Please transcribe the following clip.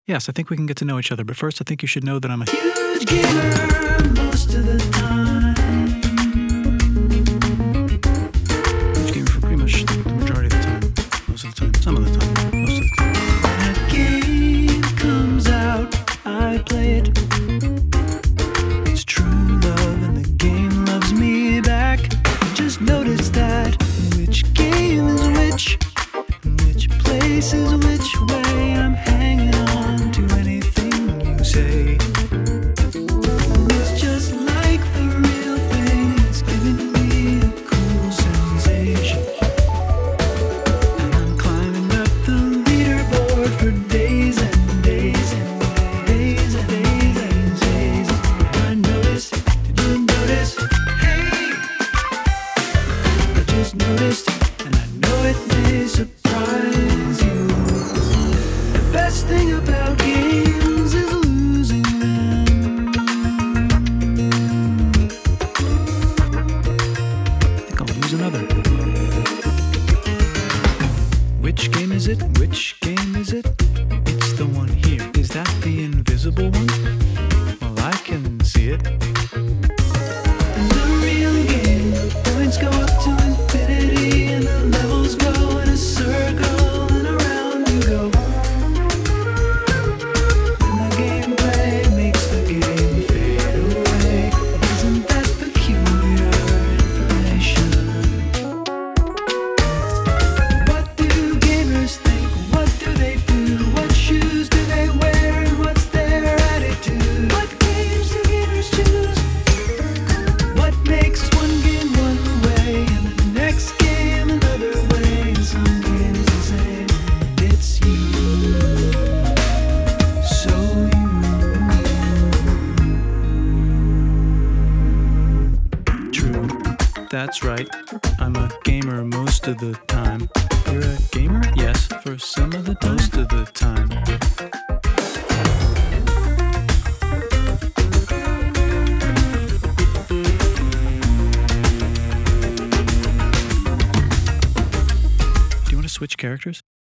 Yes, I think we can get to know each other, but first I think you should know that I'm a huge gamer most of the time. huge gamer for pretty much the majority of the time. Most of the time. Some of the time. Most of the time. When a game comes out, I play it. It's true love and the game loves me back. I just noticed that which game is which, and which place is which way. I'm hanging on to anything you say. It's just like the real thing. It's giving me a cool sensation. And I'm climbing up the leaderboard for days and days and days and days and days. I noticed, did you notice? Hey, I just noticed, and I know it may surprise you. The best thing about games is losing them. I think I'll use another. Which game is it? Which game is it? It's the one here. Is that the invisible one? Well, I can see it. In the real game, the points go up to infinity and the levels go in a circle and around you go. And the gameplay makes the game fade away. Isn't that peculiar information? What do gamers think? What do they do? What shoes do they wear? And what's their attitude? What games do gamers choose? What makes one game one way and the next game another way? And some games the same. It's you, so True. That's right. I'm a gamer most of the time. You're a gamer? Yes, for some of the most of the time. Do you want to switch characters?